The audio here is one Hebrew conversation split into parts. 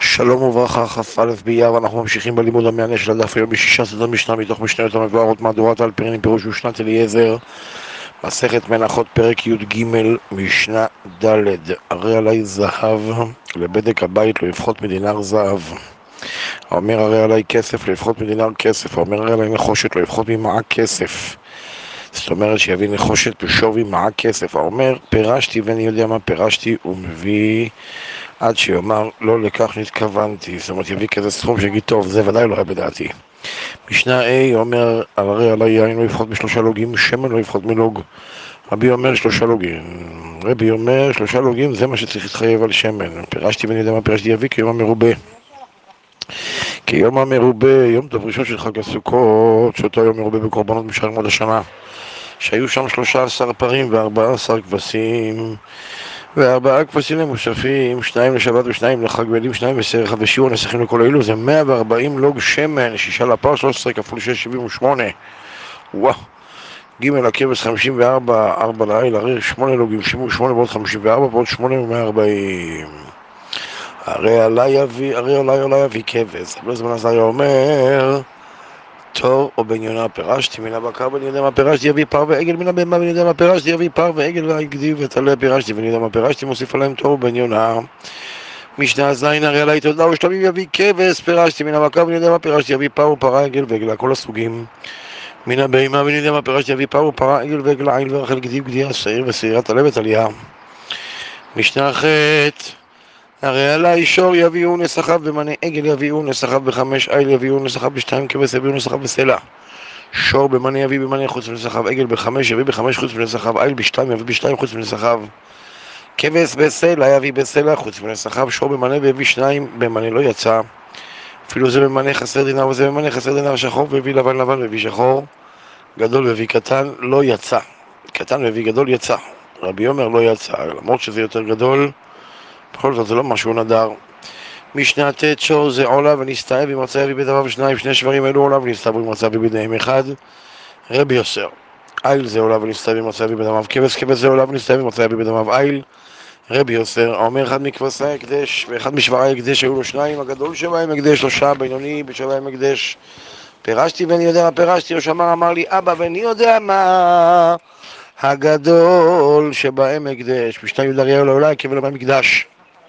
שלום וברכה, כ"א באייר, ואנחנו ממשיכים בלימוד המענה של הדף היום בשישה סדרי משנה מתוך משניות המבוארות מהדורת האלפרין פירוש ושנת אליעזר, מסכת מנחות פרק י"ג משנה ד'. הרי עלי זהב לבדק הבית לא יפחות מדינר זהב. האומר הרי עלי כסף לא יפחות מדינר כסף. האומר הרי עלי נחושת לא יפחות ממעה כסף. זאת אומרת שיביא נחושת בשווי מעה כסף. האומר פירשתי ואני יודע מה פירשתי, הוא מביא עד שיאמר לא לכך נתכוונתי. זאת אומרת יביא כזה סכום שיגיד טוב זה ודאי לא היה בדעתי. משנה A אומר הרי עלי יין לא יפחות משלושה לוגים, שמן לא יפחות מלוג. רבי אומר 3 לוגים. רבי אומר 3 לוגים זה מה שצריך להתחייב על שמן. פירשתי ואני יודע מה פירשתי, יביא כיום המרובה. כיום המרובה, יום טוב ראשון של חג הסוכות, שאותו יום מרובה בקורבנות משאר מות השנה, שהיו שם 13 פרים ו14 כבשים, ו4 כבשים למוספים, 2 לשבת ו2 לחג ועדים, 2 בסר אחד ושיעור נסכים לכל אלו, זה 140 לוג שמן, 6 לפר, 13 כפול 6, 78. וואו. ג' הכבש 54, 4 לעיל, הרי 8 לוגים, 78 ועוד 54 ועוד 8 ו140. הרי עלי יביא כבש. רבי זמן עזריה אומר תור או בן יונה פירשתי מן הבקר ואני יודע מה פירשתי, יביא פר ועגל, מן הבהמה ואני יודע מה פירשתי, יביא פר ועגל והגדי ותלה פירשתי ואני יודע מה פירשתי, מוסיף עליהם תור או בן יונה. משנה זין הרי עלי תודה ושלמים יביא כבש, פירשתי מן הבקר ואני יודע מה פירשתי, יביא פר ופרה עגל ועגלה כל הסוגים. מן הבהמה ואני יודע מה פירשתי, יביא פר ופרה עגל ועגלה עיל ורחל גדי וגדי שעיר ושעירה תלה ותליה. משנה ח' הרי עלי שור יביאו נסחיו במנה עגל יביאו נסחיו ב5 עיל יביאו נסחיו ב2 כבש יביאו נסחיו בסלע. שור במנה יביא במנה חוץ מנסחיו, עגל ב5 יביא ב5 חוץ מנסחיו, עיל ב2 יביא ב2 חוץ מנסחיו, כבש בסלע יביא בסלע חוץ מנסחיו. שור במנה ויביא 2 במנה לא יצא, אפילו זה במנה חסר דינר וזה במנה חסר דינר, שחור והביא לבן לבן והביא שחור, גדול והביא קטן לא יצא, קטן והביא גדול יצא. רבי אומר לא יצא, למרות שזה יותר גדול בכל זאת זה לא משהו נדר. משנה ט' שור זה עולה ונסתאב אם רצה יביא בדמיו 2, 2 שברים אלו עולה ונסתאבו אם רצה יביא בדמיהם 1. רבי יוסר עיל זה עולה ונסתאב אם רצה יביא בדמיו כבש, כבש זה עולה ונסתאב אם רצה יביא בדמיו עיל. רבי יוסר האומר אחד מכבשי הקדש ואחד משברי הקדש היו לו 2, הגדול שבהם הקדש 3, בינוני בשבהם הקדש. פירשתי ואני יודע מה פירשתי, ראש אמר לי אבא ואני יודע מה הגדול שבהם הקדש. משנה י' אריה לעולה יקבל לו במקדש,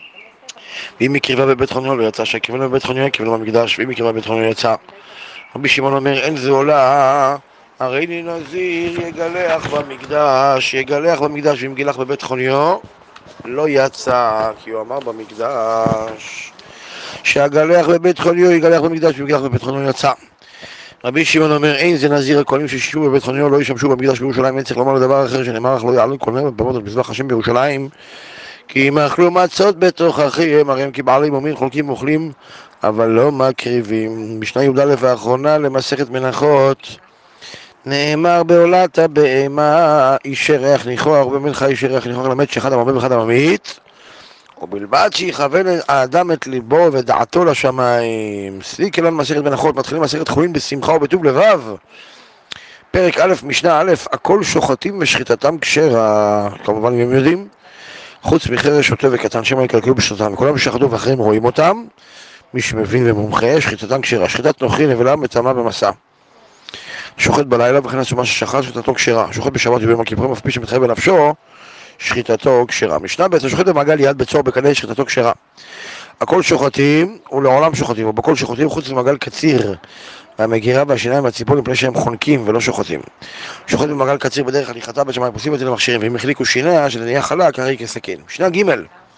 ואם מקריבה בבית חוניו לא יצא, שהקריבה בבית חוניו יקבל לו במקדש, ואם מקריבה בבית חוניו יצא. רבי שמעון אומר אין זה עולה, הרי לי נזיר יגלח במקדש, ואם גילח בבית חוניו לא יצא, כי הוא אמר במקדש שהגלח בבית חוניו יגלח במקדש, ואם גילח בבית חוניו יצא. רבי שמעון אומר אין זה נזיר, הכהנים ששישו בבית חוניו לא ישמשו במקדש בירושלים, אין צריך לומר לדבר אחר שנאמר אך לא יעלו כל מיני במות על מזבח השם בירושלים, כי אם אכלו מצות בתוך אחיהם, הרי הם כבעלי מומין חולקים ואוכלים אבל לא מקריבים. משנה י"א האחרונה למסכת מנחות נאמר בעולת הבהמה איש ריח ניחוח ובמלכה איש ריח ניחוח, למד שאחד המרבה ואחד הממית, ובלבד שיכוון האדם את ליבו ודעתו לשמיים. סליק אלן מסכת מנחות, מתחילים מסכת חולין בשמחה ובטוב לבב. פרק א' משנה א', הכל שוחטים ושחיטתם כשרה, כמובן אם הם יודעים, חוץ מחרש שוטה וקטן שמא יקלקלו בשחיטתם, וכולם שחטו ואחרים רואים אותם, מי שמבין ומומחה, שחיטתם כשרה. שחיטת נוכרי נבלה מטמאה במסע. שוחט בלילה וכן עצומה ששחט שחיטתו כשרה. שוחט בשבת וביום הכיפורים אף פי שמתחייב בנפשו שחיטתו כשרה. משנה ב' השוחט במעגל יד בצור בקנה שחיטתו כשרה. הכל שוחטים ולעולם שוחטים, ובכל שוחטים חוץ ממעגל קציר והמגירה והשיניים והציפור מפני שהם חונקים ולא שוחטים. שוחט במעגל קציר בדרך הליכתה בשמיים פוסים את זה למכשירים, ואם החליקו שיניה שזה נהיה חלק הרי כסכין. משנה ג'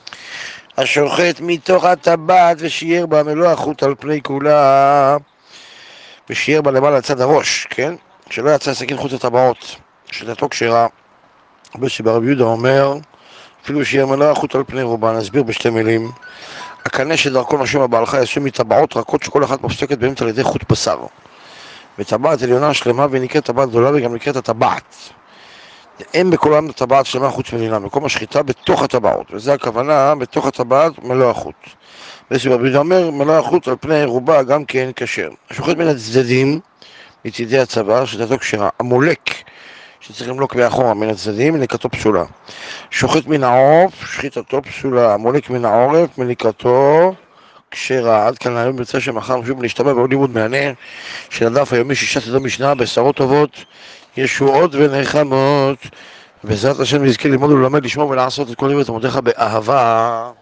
השוחט מתוך הטבעת ושיער בה מלוא החוט על פני כולה, ושיער בה למעלה לצד הראש, כן? שלא יצא סכין חוץ לטבעות, שחיטתו כשרה. ברבי יהודה אומר אפילו שיער מלוא החוט על פני רובה. נסביר בשתי מילים. הקנה שדרכו נושם הבעלך יעשו מטבעות רכות שכל אחת מופסקת באמצע על ידי חוט בשר, וטבעת עליונה שלמה ונקראת טבעת גדולה וגם נקראת הטבעת. אין בכל העם טבעת שלמה חוץ מלינה, מקום השחיטה בתוך הטבעות, וזה הכוונה בתוך הטבעת מלוא החוט. ברבי יהודה אומר מלוא החוט על פני רובה גם כן כשר. השוחט מן הצדדים מצידי הצוואר שחיטתו כשרה. המולק שצריך למלוק באחורה מן הצדדים מליקתו פסולה. שוחט מן העוף שחיטתו פסולה. המולק מן העורף מליקתו כשרה. עד כאן היום יוצא שמחר שוב להשתמע בעוד לימוד מעניין של הדף היומי 6 סעודות משנה, בשורות טובות, ישועות ונחמות. בעזרת השם נזכה ללמוד וללמד, לשמור ולעשות את כל דבר תלמודיך באהבה.